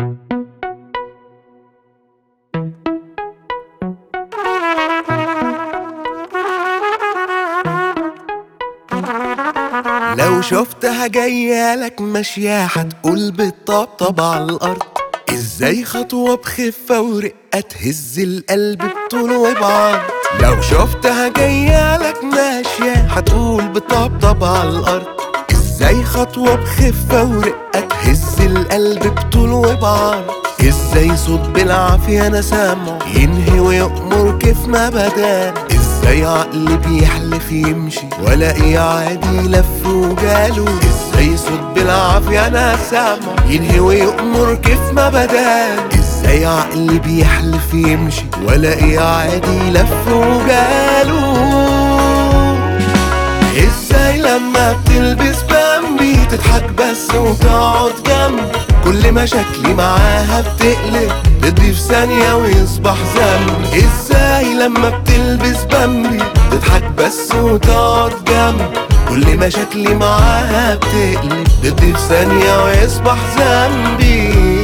لو شفتها جايالك ماشية هتقول بالطبطب على الأرض. ازاي خطوة بخفة ورقة تهز القلب بطول وبعرض. لو شفتها جايالك ماشية هتقول بالطبطب على الأرض. ازاي خطوة بخفة ورقة تهز القلب بطول وبعرض. ازاي صوت بالعافية انا سامعه ينهي ويأمر كيف ما بدان. ازاي عقل بيحلف يمشي والاقي عادي لف وجاله. ازاي صوت بالعافية انا سامعه ينهي ويأمر كيف ما بدان. ازاي عقل بيحلف يمشي والاقي عادي لف وجاله. ازاي لما بتلبس بامبي تضحك بس وتقعد جنبي. كل مشاكلي معاها بتقلب ضدي في ثانية ويصبح ذنبي. ازاي لما بتلبس بامبي تضحك بس وتقعد جنبي. كل مشاكلي معاها بتقلب ضدي في ثانية ويصبح ذنبي.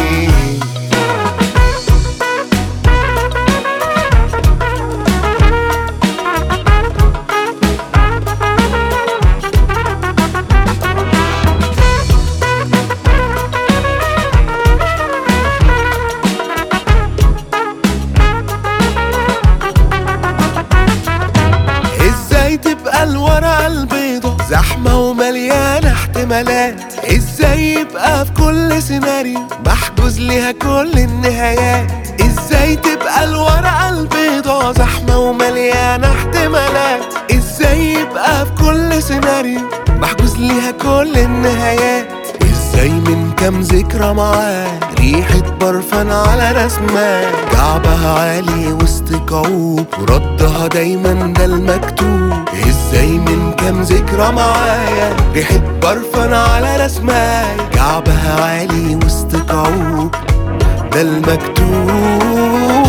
تبقى الورقة البيضة زحمة ومليانة احتمالات. ازاي يبقى في كل سيناريو محجوز ليها كل النهايات. ازاي تبقى الورقة البيضة زحمة ومليانة احتمالات. ازاي يبقى في كل سيناريو محجوز ليها كل النهايات. ازاي من كام ذكرى معاه ريحة برفان على رسمات. كعبها عالي وسط كعوب وردها دايما ده المكتوب. ازاي من كام ذكرى معايا ريحة برفان على رسمات. كعبها عالي وسط كعوب ده المكتوب.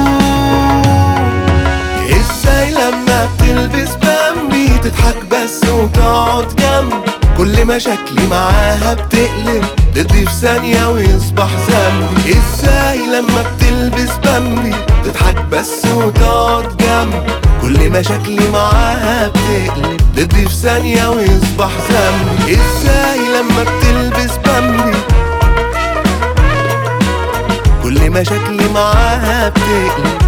ازاي لما بتلبس بامبي تضحك بس وتقعد جنبي. كل مشاكلي معاها بتقلب ضدي في ثانية ويصبح ذنبي. ازاي لما بتلبس بامبي تضحك بس وتقعد جنبي. كل مشاكلي معاها بتقلب ضدي في ثانية ويصبح ذنبي. ازاي لما بتلبس بامبي كل مشاكلي معاها بتقلب